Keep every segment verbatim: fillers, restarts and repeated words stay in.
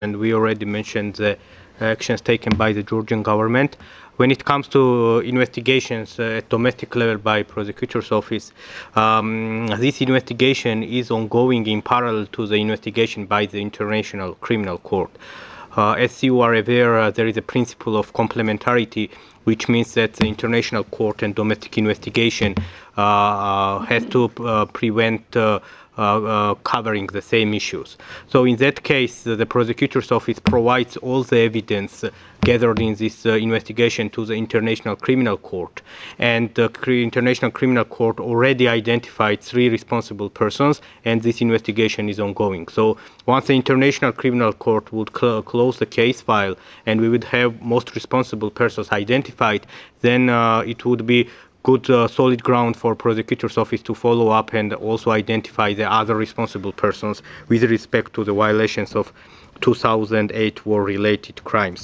and we already mentioned the actions taken by the Georgian government. When it comes to investigations uh, at domestic level by prosecutor's office, um, this investigation is ongoing in parallel to the investigation by the International Criminal Court. Uh, as you are aware, uh, there is a principle of complementarity, which means that the international court and domestic investigation uh, uh, has to uh, prevent uh, uh, uh, covering the same issues. So in that case, uh, the prosecutor's office provides all the evidence uh, gathered in this uh, investigation to the International Criminal Court. And the International Criminal Court already identified three responsible persons, and this investigation is ongoing. So once the International Criminal Court would cl close the case file and we would have most responsible persons identified, then uh, it would be good uh, solid ground for prosecutor's office to follow up and also identify the other responsible persons with respect to the violations of two thousand eight war-related crimes.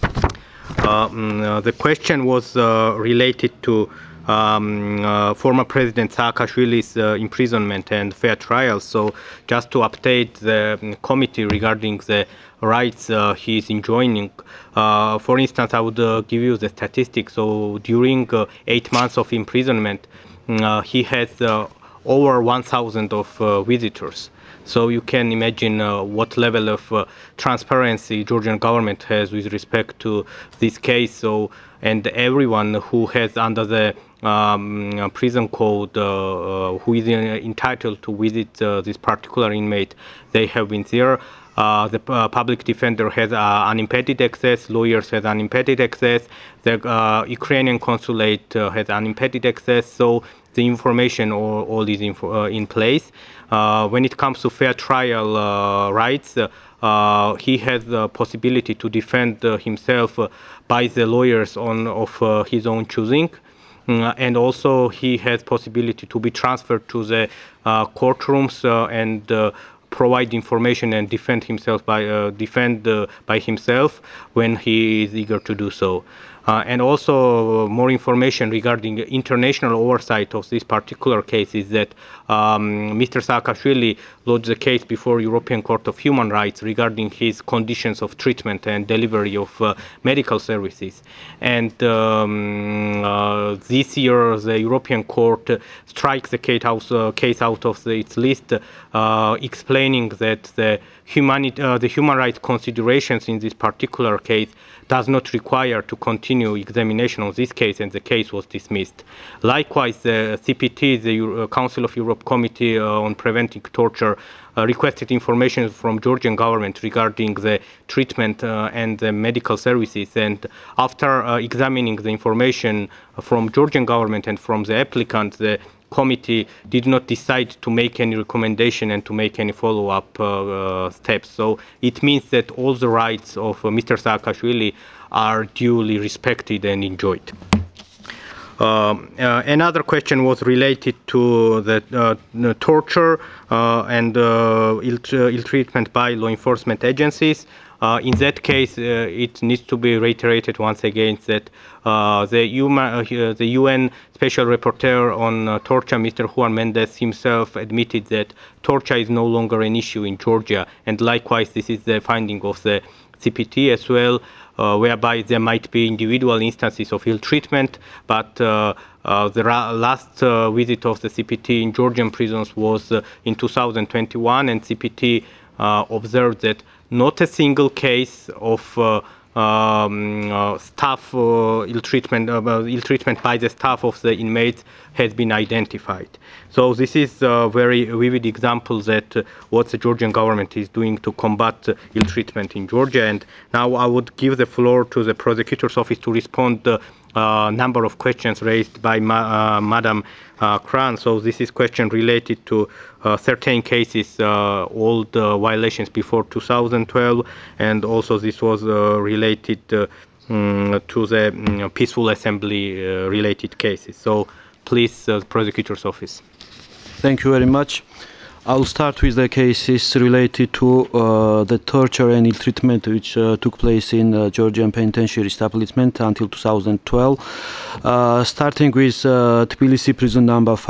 Uh, uh, the question was uh, related to um, uh, former President Saakashvili's uh, imprisonment and fair trial. So just to update the um, committee regarding the rights uh, he is enjoying, uh, for instance, I would uh, give you the statistics. So during uh, eight months of imprisonment, uh, he has uh, over one thousand of uh, visitors. So you can imagine uh, what level of uh, transparency Georgian government has with respect to this case. So, and everyone who has under the um, prison code, uh, uh, who is entitled to visit uh, this particular inmate, they have been there. Uh, the uh, public defender has uh, unimpeded access, lawyers have unimpeded access, the uh, Ukrainian consulate uh, has unimpeded access, so the information all, all is in, uh, in place. Uh, when it comes to fair trial uh, rights, uh, uh, he has the possibility to defend uh, himself uh, by the lawyers on of uh, his own choosing. Mm, and also he has possibility to be transferred to the uh, courtrooms uh, and uh, provide information and defend himself by uh, defend uh, by himself when he is eager to do so. Uh, and also uh, more information regarding international oversight of this particular case is that um, Mister Saakashvili lodged the case before European Court of Human Rights regarding his conditions of treatment and delivery of uh, medical services. And um, uh, this year the European Court uh, strikes the case out, uh, case out of the, its list, uh, explaining that the, humanity, uh, the human rights considerations in this particular case does not require to continue examination of this case, and the case was dismissed. Likewise, the C P T, the Euro Council of Europe Committee uh, on Preventing Torture, uh, requested information from Georgian government regarding the treatment uh, and the medical services, and after uh, examining the information from Georgian government and from the applicant, the committee did not decide to make any recommendation and to make any follow-up uh, uh, steps. So it means that all the rights of uh, Mister Saakashvili are duly respected and enjoyed. Um, uh, another question was related to the, uh, the torture uh, and uh, ill, ill treatment by law enforcement agencies. Uh, in that case, uh, it needs to be reiterated once again that uh, the, human, uh, the U N Special Rapporteur on uh, torture, Mister Juan Mendez himself admitted that torture is no longer an issue in Georgia, and likewise this is the finding of the C P T as well, uh, whereby there might be individual instances of ill treatment, but uh, uh, the last uh, visit of the C P T in Georgian prisons was uh, in two thousand twenty-one, and C P T uh, observed that not a single case of uh, um, uh, staff uh, ill treatment, uh, ill treatment by the staff of the inmates has been identified. So this is a very vivid example that uh, what the Georgian government is doing to combat uh, ill treatment in Georgia. And now I would give the floor to the prosecutor's office to respond to a uh, number of questions raised by ma uh, Madam uh, Kran. So this is question related to uh, certain cases, uh, old uh, violations before two thousand twelve, and also this was uh, related uh, um, to the um, peaceful assembly uh, related cases. So please, uh, prosecutor's office. Thank you very much. I'll start with the cases related to uh, the torture and ill treatment which uh, took place in uh, Georgian penitentiary establishment until two thousand twelve. Uh, starting with uh, Tbilisi prison number five.